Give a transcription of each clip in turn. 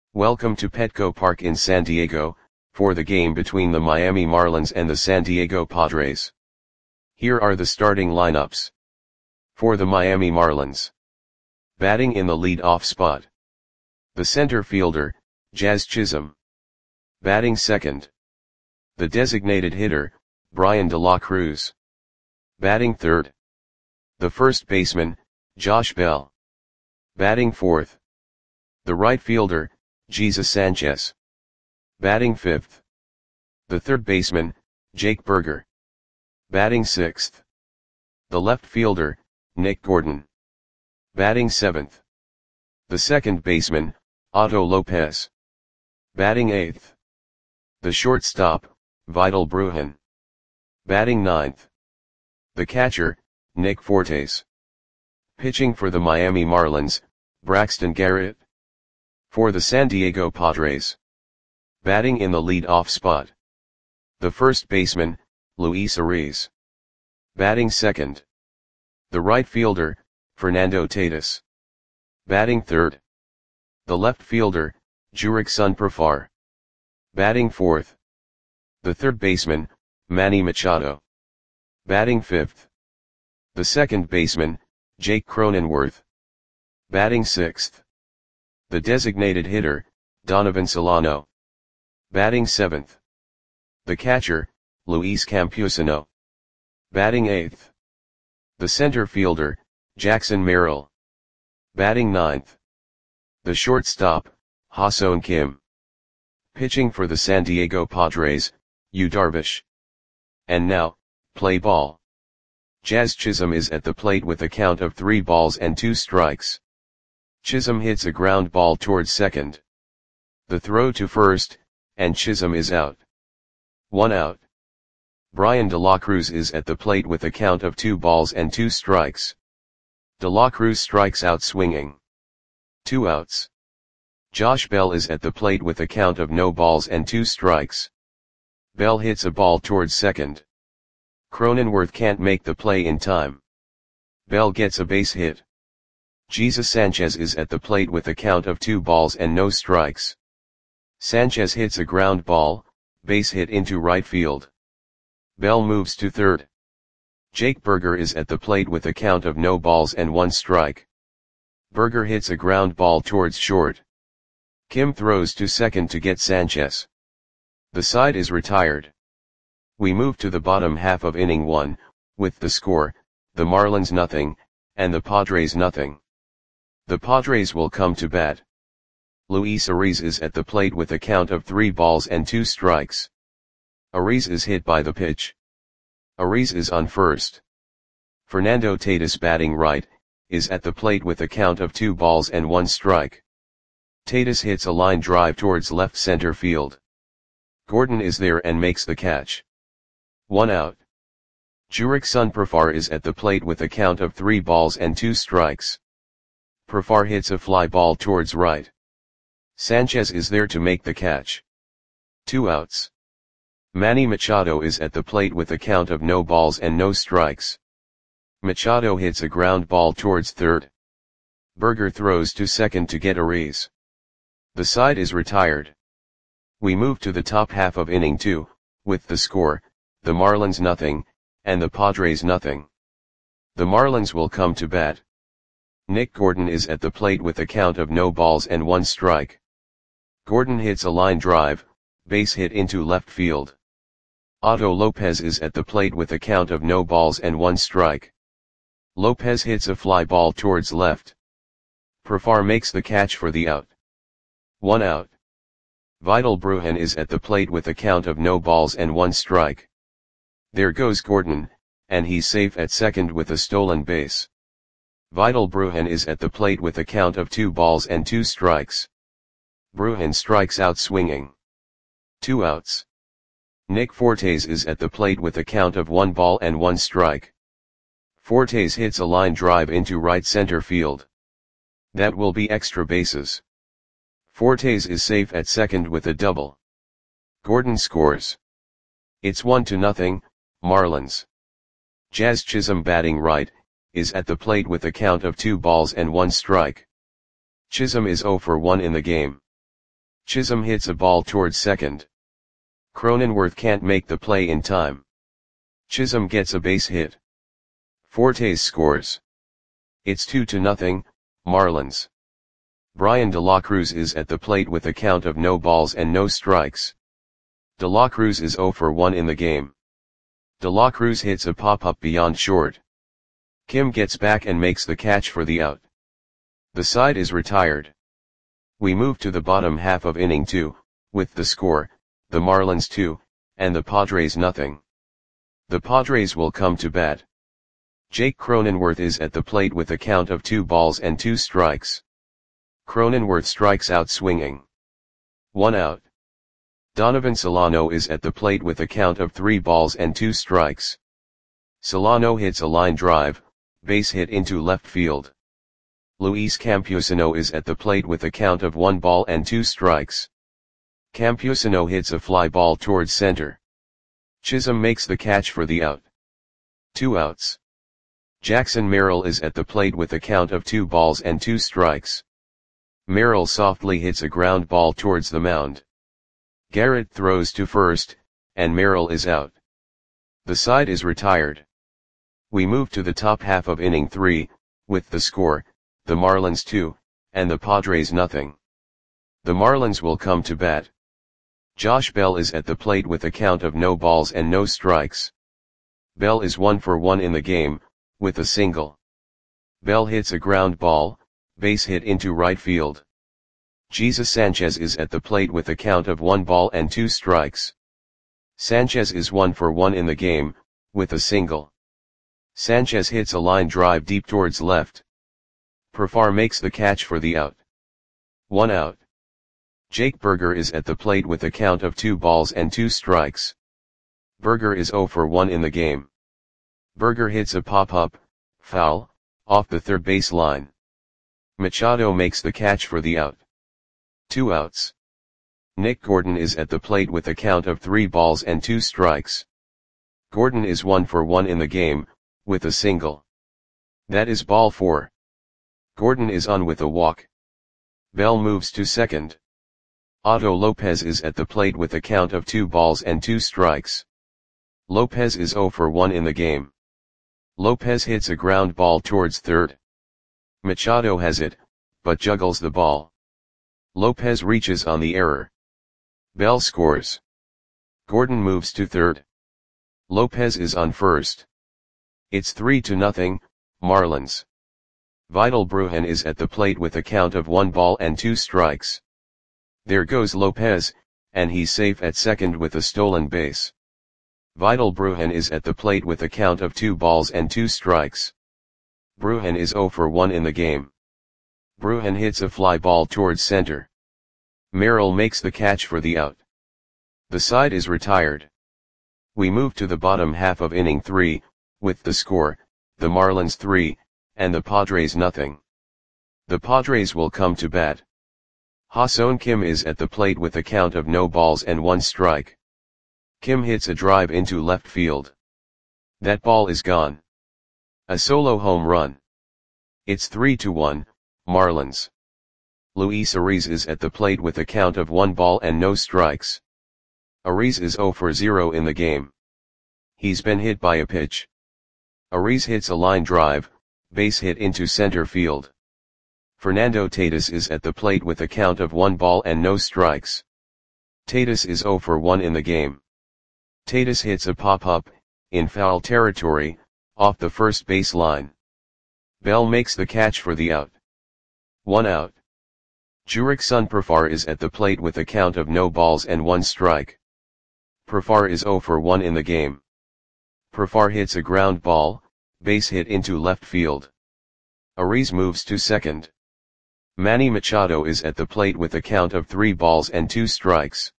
Welcome to Petco Park in San Diego, for the game between the Miami Marlins and the San Diego Padres. Here are the starting lineups. For the Miami Marlins. Batting in the lead-off spot. The center fielder, Jazz Chisholm. Batting second. The designated hitter, Bryan De La Cruz. Batting third. The first baseman, Josh Bell. Batting fourth. The right fielder, Jesus Sanchez. Batting fifth. The third baseman, Jake Burger. Batting sixth. The left fielder, Nick Gordon. Batting seventh. The second baseman, Otto Lopez. Batting eighth. The shortstop, Vidal Brujan. Batting ninth. The catcher, Nick Fortes. Pitching for the Miami Marlins, Braxton Garrett. For the San Diego Padres. Batting in the lead-off spot. The first baseman, Luis Arraez. Batting second. The right fielder, Fernando Tatis. Batting third. The left fielder, Jurickson Profar. Batting fourth. The third baseman, Manny Machado. Batting fifth. The second baseman, Jake Cronenworth. Batting sixth. The designated hitter, Donovan Solano. Batting seventh. The catcher, Luis Campusano. Batting eighth. The center fielder, Jackson Merrill. Batting ninth. The shortstop, Ha-Seong Kim. Pitching for the San Diego Padres, Yu Darvish. And now, play ball. Jazz Chisholm is at the plate with a count of 3 balls and 2 strikes. Chisholm hits a ground ball towards second. The throw to first, and Chisholm is out. 1 out. Bryan De La Cruz is at the plate with a count of 2 balls and 2 strikes. De La Cruz strikes out swinging. 2 outs. Josh Bell is at the plate with a count of no balls and 2 strikes. Bell hits a ball towards second. Cronenworth can't make the play in time. Bell gets a base hit. Jesus Sanchez is at the plate with a count of 2 balls and no strikes. Sanchez hits a ground ball, base hit into right field. Bell moves to third. Jake Burger is at the plate with a count of no balls and 1 strike. Burger hits a ground ball towards short. Kim throws to second to get Sanchez. The side is retired. We move to the bottom half of inning 1, with the score, the Marlins nothing, and the Padres nothing. The Padres will come to bat. Luis Arraez is at the plate with a count of 3 balls and 2 strikes. Arraez is hit by the pitch. Arraez is on first. Fernando Tatis, batting right, is at the plate with a count of 2 balls and 1 strike. Tatis hits a line drive towards left center field. Gordon is there and makes the catch. 1 out. Jurickson Profar is at the plate with a count of 3 balls and 2 strikes. Profar hits a fly ball towards right. Sanchez is there to make the catch. 2 outs. Manny Machado is at the plate with a count of no balls and no strikes. Machado hits a ground ball towards third. Burger throws to second to get Arraez. The side is retired. We move to the top half of inning 2, with the score, the Marlins nothing, and the Padres nothing. The Marlins will come to bat. Nick Gordon is at the plate with a count of no balls and 1 strike. Gordon hits a line drive, base hit into left field. Otto Lopez is at the plate with a count of no balls and 1 strike. Lopez hits a fly ball towards left. Profar makes the catch for the out. 1 out. Vidal Brujan is at the plate with a count of no balls and 1 strike. There goes Gordon, and he's safe at second with a stolen base. Vidal Brujan is at the plate with a count of 2 balls and 2 strikes. Brujan strikes out swinging. 2 outs. Nick Fortes is at the plate with a count of 1 ball and 1 strike. Fortes hits a line drive into right center field. That will be extra bases. Fortes is safe at second with a double. Gordon scores. It's 1-0, Marlins. Jazz Chisholm, batting right, is at the plate with a count of 2 balls and 1 strike. Chisholm is 0 for 1 in the game. Chisholm hits a ball towards second. Cronenworth can't make the play in time. Chisholm gets a base hit. Fortes scores. It's 2-0, Marlins. Brian De La Cruz is at the plate with a count of no balls and no strikes. De La Cruz is 0 for 1 in the game. De La Cruz hits a pop-up beyond short. Kim gets back and makes the catch for the out. The side is retired. We move to the bottom half of inning 2, with the score, the Marlins 2, and the Padres nothing. The Padres will come to bat. Jake Cronenworth is at the plate with a count of 2 balls and 2 strikes. Cronenworth strikes out swinging. 1 out. Donovan Solano is at the plate with a count of 3 balls and 2 strikes. Solano hits a line drive, base hit into left field. Luis Campusano is at the plate with a count of 1 ball and 2 strikes. Campusano hits a fly ball towards center. Chisholm makes the catch for the out. 2 outs. Jackson Merrill is at the plate with a count of 2 balls and 2 strikes. Merrill softly hits a ground ball towards the mound. Garrett throws to first, and Merrill is out. The side is retired. We move to the top half of inning 3, with the score, the Marlins 2, and the Padres nothing. The Marlins will come to bat. Josh Bell is at the plate with a count of no balls and no strikes. Bell is 1 for 1 in the game, with a single. Bell hits a ground ball, base hit into right field. Jesus Sanchez is at the plate with a count of 1 ball and 2 strikes. Sanchez is 1 for 1 in the game, with a single. Sanchez hits a line drive deep towards left. Profar makes the catch for the out. 1 out. Jake Burger is at the plate with a count of 2 balls and 2 strikes. Burger is 0 for 1 in the game. Burger hits a pop-up, foul, off the third base line. Machado makes the catch for the out. 2 outs. Nick Gordon is at the plate with a count of 3 balls and 2 strikes. Gordon is 1 for 1 in the game, with a single. That is ball 4. Gordon is on with a walk. Bell moves to second. Otto Lopez is at the plate with a count of 2 balls and 2 strikes. Lopez is 0 for 1 in the game. Lopez hits a ground ball towards third. Machado has it, but juggles the ball. Lopez reaches on the error. Bell scores. Gordon moves to third. Lopez is on first. It's 3-0, Marlins. Vidal Brujan is at the plate with a count of 1 ball and 2 strikes. There goes Lopez, and he's safe at second with a stolen base. Vidal Brujan is at the plate with a count of 2 balls and 2 strikes. Brujan is 0 for 1 in the game. Brujan hits a fly ball towards center. Merrill makes the catch for the out. The side is retired. We move to the bottom half of inning 3, with the score, the Marlins 3, and the Padres nothing. The Padres will come to bat. Ha-Seong Kim is at the plate with a count of no balls and 1 strike. Kim hits a drive into left field. That ball is gone. A solo home run. It's 3-1, Marlins. Luis Ariz is at the plate with a count of 1 ball and no strikes. Ariz is 0 for 0 in the game. He's been hit by a pitch. Ariz hits a line drive, base hit into center field. Fernando Tatis is at the plate with a count of 1 ball and no strikes. Tatis is 0 for 1 in the game. Tatis hits a pop-up, in foul territory, off the first base line. Bell makes the catch for the out. 1 out. Jurickson Profar is at the plate with a count of no balls and 1 strike. Profar is 0 for 1 in the game. Profar hits a ground ball, base hit into left field. Ariz moves to second. Manny Machado is at the plate with a count of 3 balls and 2 strikes.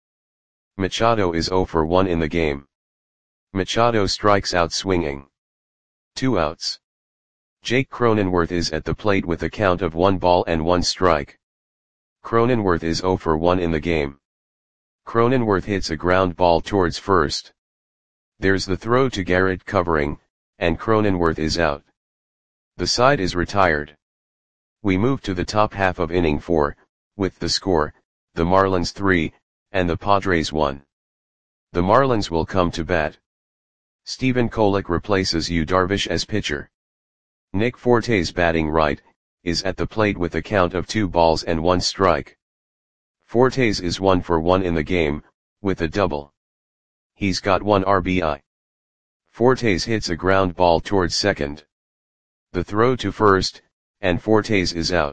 Machado is 0 for 1 in the game. Machado strikes out swinging. 2 outs. Jake Cronenworth is at the plate with a count of 1 ball and 1 strike. Cronenworth is 0 for 1 in the game. Cronenworth hits a ground ball towards first. There's the throw to Garrett covering, and Cronenworth is out. The side is retired. We move to the top half of inning 4, with the score, the Marlins 3, and the Padres 1. The Marlins will come to bat. Stephen Kolek replaces Yu Darvish as pitcher. Nick Fortes, batting right, is at the plate with a count of 2 balls and 1 strike. Fortes is 1 for 1 in the game, with a double. He's got 1 RBI. Fortes hits a ground ball towards second. The throw to first, and Fortes is out.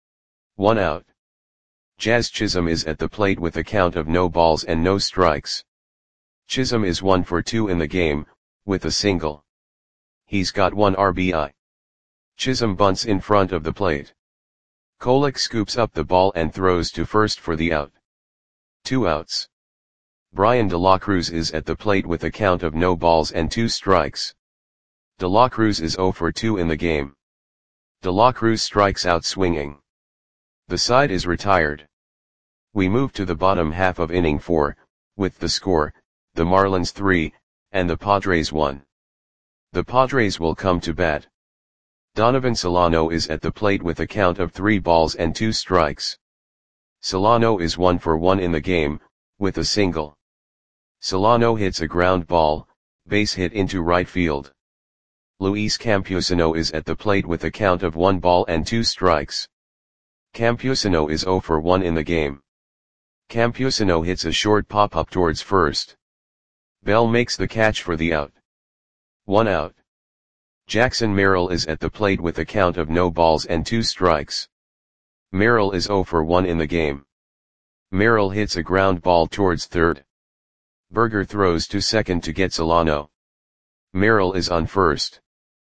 1 out. Jazz Chisholm is at the plate with a count of no balls and no strikes. Chisholm is 1 for 2 in the game, with a single. He's got 1 RBI. Chisholm bunts in front of the plate. Kolek scoops up the ball and throws to first for the out. 2 outs. Brian De La Cruz is at the plate with a count of no balls and 2 strikes. De La Cruz is 0 for 2 in the game. De La Cruz strikes out swinging. The side is retired. We move to the bottom half of inning 4, with the score, the Marlins 3, and the Padres 1. The Padres will come to bat. Donovan Solano is at the plate with a count of 3 balls and 2 strikes. Solano is 1 for 1 in the game, with a single. Solano hits a ground ball, base hit into right field. Luis Campusano is at the plate with a count of 1 ball and 2 strikes. Campusano is 0 for 1 in the game. Campusano hits a short pop-up towards first. Bell makes the catch for the out. 1 out. Jackson Merrill is at the plate with a count of no balls and 2 strikes. Merrill is 0 for 1 in the game. Merrill hits a ground ball towards third. Berger throws to second to get Solano. Merrill is on first.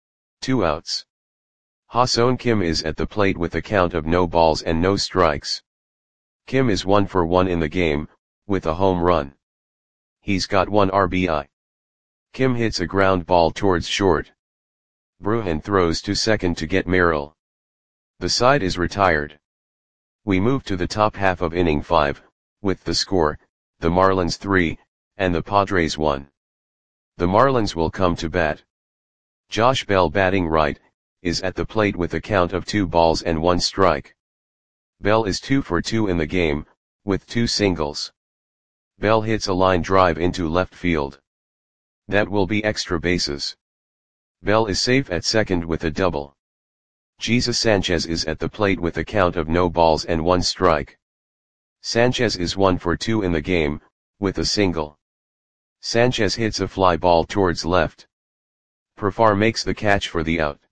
2 outs. Ha-Seong Kim is at the plate with a count of no balls and no strikes. Kim is 1 for 1 in the game, with a home run. He's got 1 RBI. Kim hits a ground ball towards short. Bruhan throws to second to get Merrill. The side is retired. We move to the top half of inning 5, with the score, the Marlins 3, and the Padres 1. The Marlins will come to bat. Josh Bell, batting right, is at the plate with a count of 2 balls and 1 strike. Bell is 2 for 2 in the game, with 2 singles. Bell hits a line drive into left field. That will be extra bases. Bell is safe at second with a double. Jesus Sanchez is at the plate with a count of no balls and 1 strike. Sanchez is 1 for 2 in the game, with a single. Sanchez hits a fly ball towards left. Profar makes the catch for the out.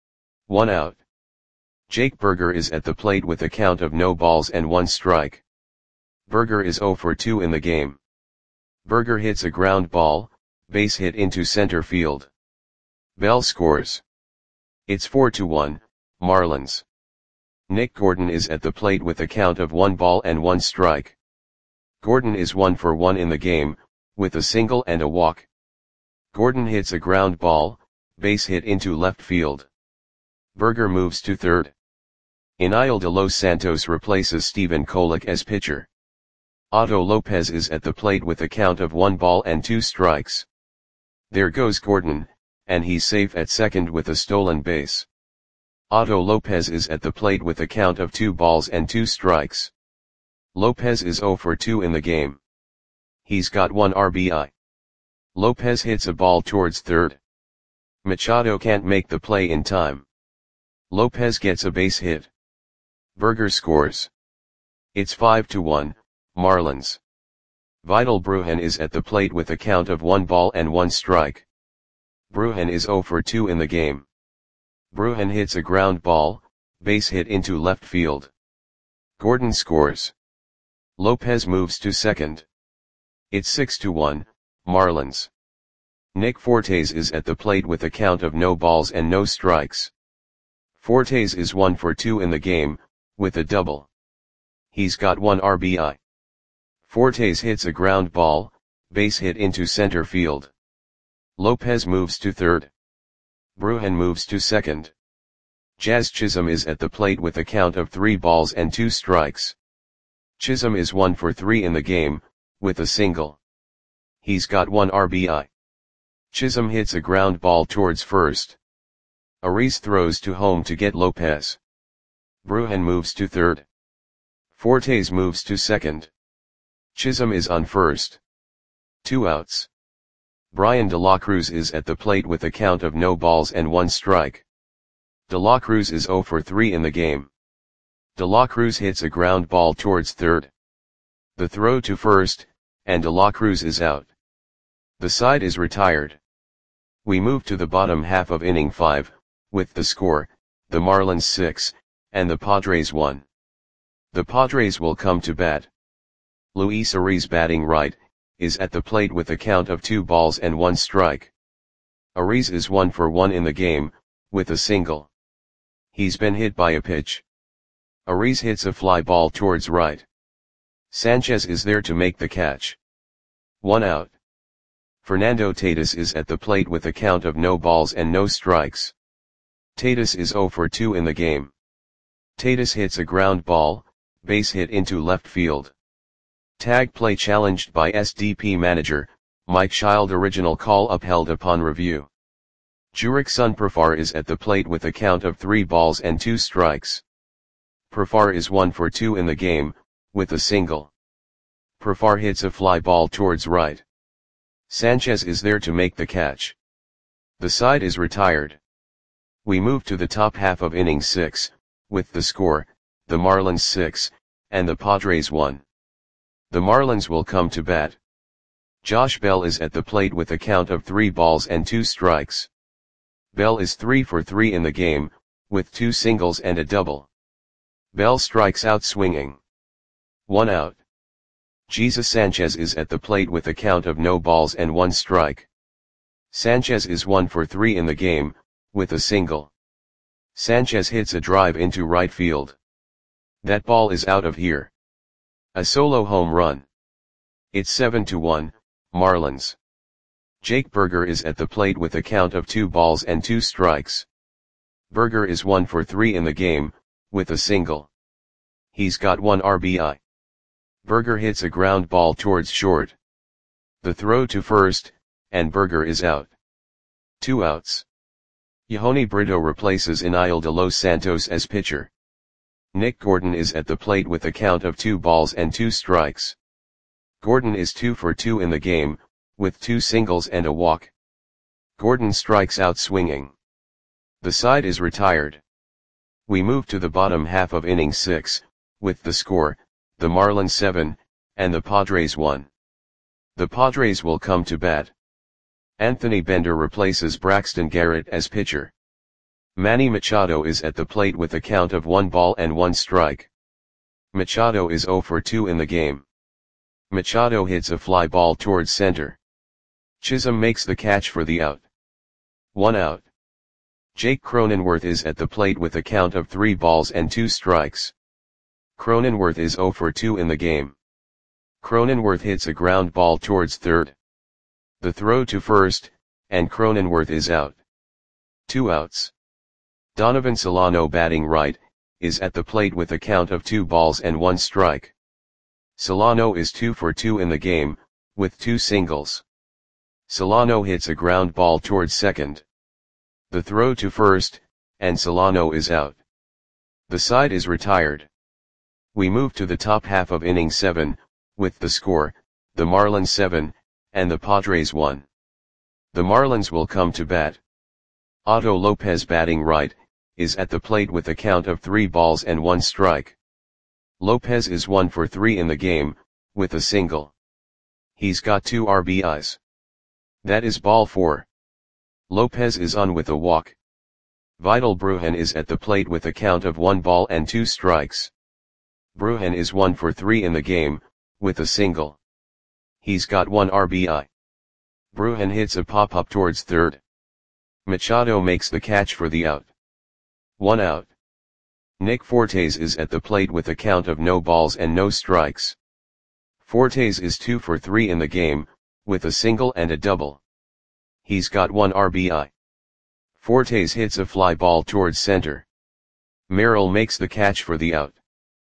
1 out. Jake Burger is at the plate with a count of no balls and 1 strike. Burger is 0 for 2 in the game. Burger hits a ground ball, base hit into center field. Bell scores. It's 4-1, Marlins. Nick Gordon is at the plate with a count of 1 ball and 1 strike. Gordon is 1 for 1 in the game, with a single and a walk. Gordon hits a ground ball, base hit into left field. Burger moves to third. Iniel de Los Santos replaces Stephen Kolek as pitcher. Otto Lopez is at the plate with a count of 1 ball and 2 strikes. There goes Gordon, and he's safe at second with a stolen base. Otto Lopez is at the plate with a count of 2 balls and 2 strikes. Lopez is 0 for 2 in the game. He's got 1 RBI. Lopez hits a ball towards third. Machado can't make the play in time. Lopez gets a base hit. Burger scores. It's 5-1, Marlins. Vidal Brujan is at the plate with a count of 1 ball and 1 strike. Brujan is 0 for 2 in the game. Brujan hits a ground ball, base hit into left field. Gordon scores. Lopez moves to second. It's 6-1, Marlins. Nick Fortes is at the plate with a count of no balls and no strikes. Fortes is 1 for 2 in the game, with a double. He's got 1 RBI. Fortes hits a ground ball, base hit into center field. Lopez moves to third. Brujan moves to second. Jazz Chisholm is at the plate with a count of 3 balls and 2 strikes. Chisholm is 1 for 3 in the game, with a single. He's got 1 RBI. Chisholm hits a ground ball towards first. Ariz throws to home to get Lopez. Brujan moves to third. Fortes moves to second. Chisholm is on first. 2 outs. Brian De La Cruz is at the plate with a count of no balls and 1 strike. De La Cruz is 0 for 3 in the game. De La Cruz hits a ground ball towards third. The throw to first, and De La Cruz is out. The side is retired. We move to the bottom half of inning 5, with the score, the Marlins 6, and the Padres 1. The Padres will come to bat. Luis Ariz, batting right, is at the plate with a count of 2 balls and 1 strike. Ariz is 1 for 1 in the game, with a single. He's been hit by a pitch. Ariz hits a fly ball towards right. Sanchez is there to make the catch. 1 out. Fernando Tatis is at the plate with a count of no balls and no strikes. Tatis is 0 for 2 in the game. Tatis hits a ground ball, base hit into left field. Tag play challenged by SDP manager, Mike Child. Original call upheld upon review. Jurickson Profar is at the plate with a count of 3 balls and 2 strikes. Profar is 1 for 2 in the game, with a single. Profar hits a fly ball towards right. Sanchez is there to make the catch. The side is retired. We move to the top half of inning 6, with the score, the Marlins 6, and the Padres 1. The Marlins will come to bat. Josh Bell is at the plate with a count of 3 balls and 2 strikes. Bell is 3 for 3 in the game, with 2 singles and a double. Bell strikes out swinging. 1 out. Jesus Sanchez is at the plate with a count of no balls and 1 strike. Sanchez is 1 for 3 in the game, with a single. Sanchez hits a drive into right field. That ball is out of here. A solo home run. It's 7-1, Marlins. Jake Burger is at the plate with a count of 2 balls and 2 strikes. Burger is 1 for 3 in the game, with a single. He's got 1 RBI. Burger hits a ground ball towards short. The throw to first, and Burger is out. 2 outs. Yahoni Brito replaces Iniel de los Santos as pitcher. Nick Gordon is at the plate with a count of 2 balls and 2 strikes. Gordon is 2 for 2 in the game, with 2 singles and a walk. Gordon strikes out swinging. The side is retired. We move to the bottom half of inning 6, with the score, the Marlins 7, and the Padres 1. The Padres will come to bat. Anthony Bender replaces Braxton Garrett as pitcher. Manny Machado is at the plate with a count of 1 ball and 1 strike. Machado is 0 for 2 in the game. Machado hits a fly ball towards center. Chisholm makes the catch for the out. 1 out. Jake Cronenworth is at the plate with a count of 3 balls and 2 strikes. Cronenworth is 0 for 2 in the game. Cronenworth hits a ground ball towards third. The throw to first, and Cronenworth is out. 2 outs. Donovan Solano, batting right, is at the plate with a count of 2 balls and 1 strike. Solano is 2 for 2 in the game, with 2 singles. Solano hits a ground ball towards second. The throw to first, and Solano is out. The side is retired. We move to the top half of inning 7, with the score, the Marlins 7, and the Padres 1. The Marlins will come to bat. Otto Lopez, batting right, is at the plate with a count of 3 balls and 1 strike. Lopez is 1 for 3 in the game, with a single. He's got 2 RBIs. That is ball 4. Lopez is on with a walk. Vidal Brujan is at the plate with a count of 1 ball and 2 strikes. Brujan is 1 for 3 in the game, with a single. He's got 1 RBI. Brujan hits a pop-up towards third. Machado makes the catch for the out. 1 out. Nick Fortes is at the plate with a count of no balls and no strikes. Fortes is 2 for 3 in the game, with a single and a double. He's got 1 RBI. Fortes hits a fly ball towards center. Merrill makes the catch for the out.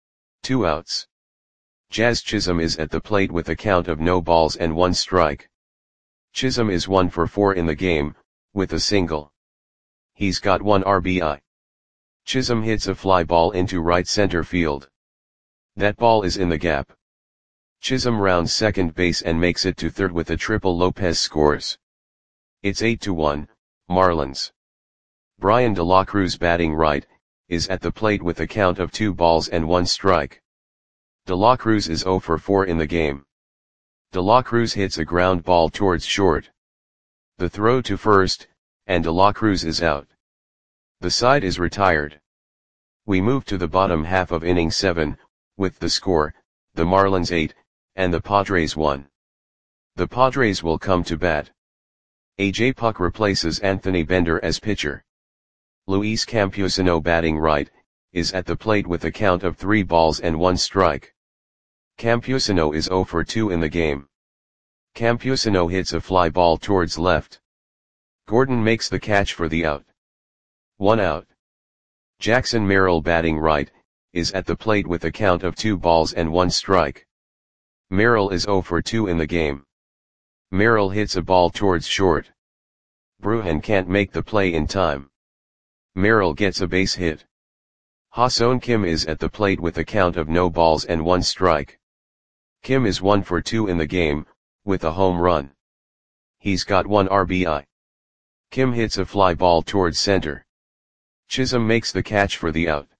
2 outs. Jazz Chisholm is at the plate with a count of no balls and 1 strike. Chisholm is 1 for 4 in the game, with a single. He's got 1 RBI. Chisholm hits a fly ball into right center field. That ball is in the gap. Chisholm rounds second base and makes it to third with a triple. Lopez scores. It's 8-1, Marlins. Brian De La Cruz, batting right, is at the plate with a count of 2 balls and 1 strike. De La Cruz is 0 for 4 in the game. De La Cruz hits a ground ball towards short. The throw to first, and De La Cruz is out. The side is retired. We move to the bottom half of inning 7, with the score, the Marlins 8, and the Padres 1. The Padres will come to bat. A.J. Puk replaces Anthony Bender as pitcher. Luis Campusano, batting right, is at the plate with a count of 3 balls and 1 strike. Campusano is 0 for 2 in the game. Campusano hits a fly ball towards left. Gordon makes the catch for the out. 1 out. Jackson Merrill, batting right, is at the plate with a count of 2 balls and 1 strike. Merrill is 0 for 2 in the game. Merrill hits a ball towards short. Bruhan can't make the play in time. Merrill gets a base hit. Ha-Seong Kim is at the plate with a count of no balls and 1 strike. Kim is 1 for 2 in the game, with a home run. He's got 1 RBI. Kim hits a fly ball towards center. Chisholm makes the catch for the out.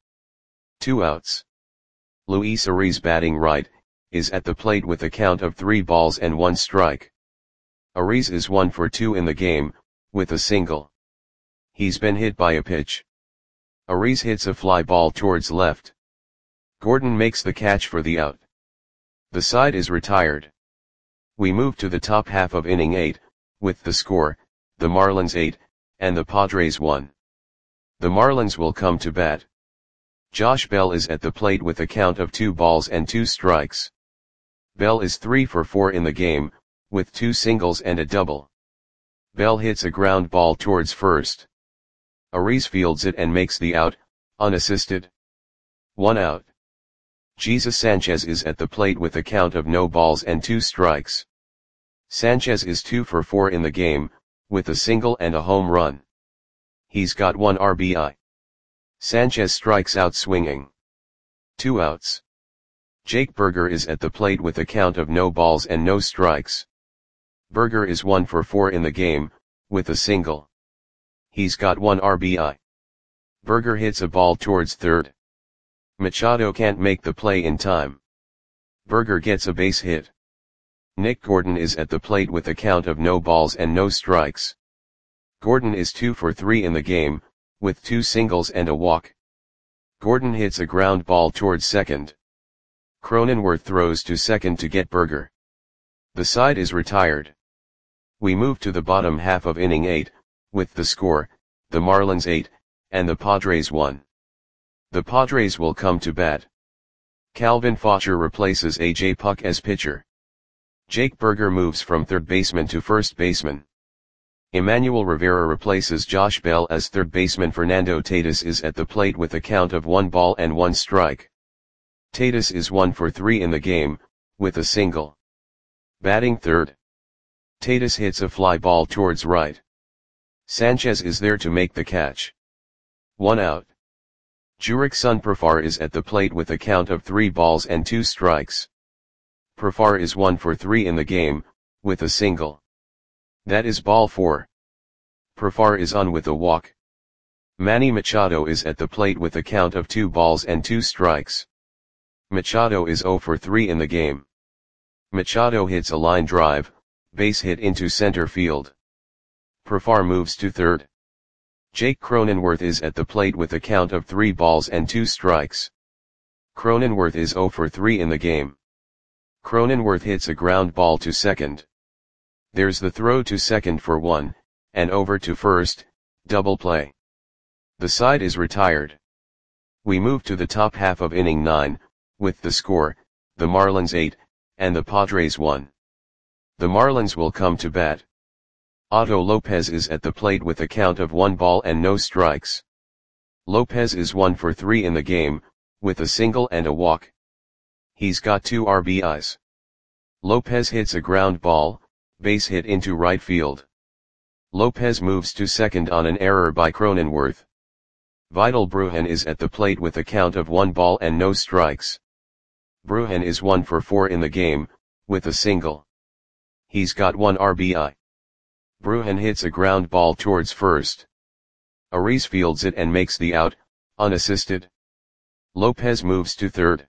2 outs. Luis Ariz, batting right, is at the plate with a count of 3 balls and 1 strike. Ariz is 1 for 2 in the game, with a single. He's been hit by a pitch. Ariz hits a fly ball towards left. Gordon makes the catch for the out. The side is retired. We move to the top half of inning 8, with the score, the Marlins 8, and the Padres 1. The Marlins will come to bat. Josh Bell is at the plate with a count of 2 balls and 2 strikes. Bell is 3 for 4 in the game, with 2 singles and a double. Bell hits a ground ball towards first. Ariz fields it and makes the out, unassisted. 1 out. Jesus Sanchez is at the plate with a count of no balls and 2 strikes. Sanchez is 2 for 4 in the game, with a single and a home run. He's got 1 RBI. Sanchez strikes out swinging. 2 outs. Jake Burger is at the plate with a count of no balls and no strikes. Burger is 1 for 4 in the game, with a single. He's got 1 RBI. Burger hits a ball towards third. Machado can't make the play in time. Burger gets a base hit. Nick Gordon is at the plate with a count of no balls and no strikes. Gordon is 2 for 3 in the game, with 2 singles and a walk. Gordon hits a ground ball towards second. Cronenworth throws to second to get Burger. The side is retired. We move to the bottom half of inning 8, with the score, the Marlins 8, and the Padres 1. The Padres will come to bat. Calvin Faucher replaces A.J. Puk as pitcher. Jake Burger moves from third baseman to first baseman. Emmanuel Rivera replaces Josh Bell as third baseman. Fernando Tatis is at the plate with a count of 1 ball and 1 strike. Tatis is 1 for 3 in the game, with a single. Batting third. Tatis hits a fly ball towards right. Sanchez is there to make the catch. 1 out. Jurickson Profar is at the plate with a count of 3 balls and 2 strikes. Profar is 1 for 3 in the game, with a single. That is ball 4. Profar is on with a walk. Manny Machado is at the plate with a count of 2 balls and 2 strikes. Machado is 0 for 3 in the game. Machado hits a line drive, base hit into center field. Profar moves to third. Jake Cronenworth is at the plate with a count of 3 balls and 2 strikes. Cronenworth is 0 for 3 in the game. Cronenworth hits a ground ball to second. There's the throw to second for 1, and over to first, double play. The side is retired. We move to the top half of inning 9, with the score, the Marlins 8, and the Padres 1. The Marlins will come to bat. Otto Lopez is at the plate with a count of 1 ball and no strikes. Lopez is 1 for 3 in the game, with a single and a walk. He's got 2 RBIs. Lopez hits a ground ball, base hit into right field. Lopez moves to second on an error by Cronenworth. Vidal Brujan is at the plate with a count of 1 ball and no strikes. Brewhan is 1 for 4 in the game, with a single. He's got 1 RBI. Brewhan hits a ground ball towards first. Ariz fields it and makes the out, unassisted. Lopez moves to third.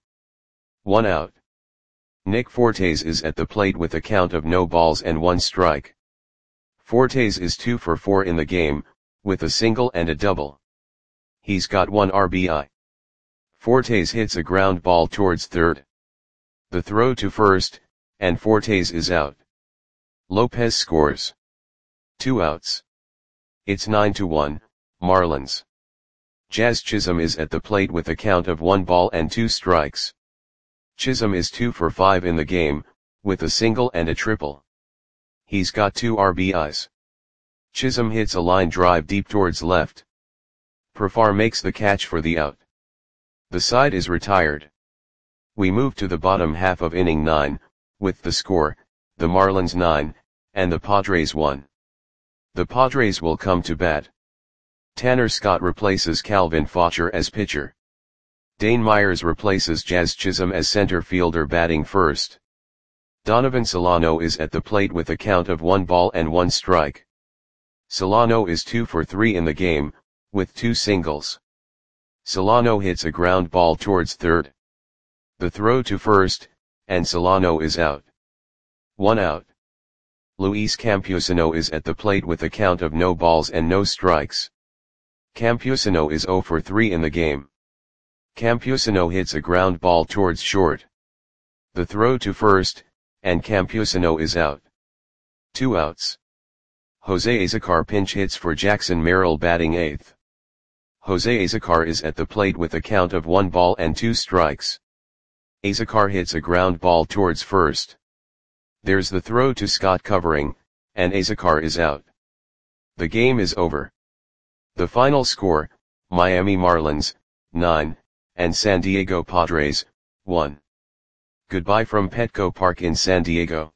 1 out. Nick Fortes is at the plate with a count of no balls and 1 strike. Fortes is 2 for 4 in the game, with a single and a double. He's got 1 RBI. Fortes hits a ground ball towards third. The throw to first, and Fortes is out. Lopez scores. 2 outs. It's 9-1, Marlins. Jazz Chisholm is at the plate with a count of 1 ball and 2 strikes. Chisholm is 2 for 5 in the game, with a single and a triple. He's got 2 RBIs. Chisholm hits a line drive deep towards left. Profar makes the catch for the out. The side is retired. We move to the bottom half of inning 9, with the score, the Marlins 9, and the Padres 1. The Padres will come to bat. Tanner Scott replaces Calvin Faucher as pitcher. Dane Myers replaces Jazz Chisholm as center fielder batting first. Donovan Solano is at the plate with a count of 1 ball and 1 strike. Solano is 2 for 3 in the game, with 2 singles. Solano hits a ground ball towards third. The throw to first, and Solano is out. 1 out. Luis Campusano is at the plate with a count of no balls and no strikes. Campusano is 0 for 3 in the game. Campusano hits a ground ball towards short. The throw to first, and Campusano is out. 2 outs. Jose Azocar pinch hits for Jackson Merrill batting 8th. Jose Azocar is at the plate with a count of 1 ball and 2 strikes. Azocar hits a ground ball towards first. There's the throw to Scott covering, and Azocar is out. The game is over. The final score, Miami Marlins, 9, and San Diego Padres, 1. Goodbye from Petco Park in San Diego.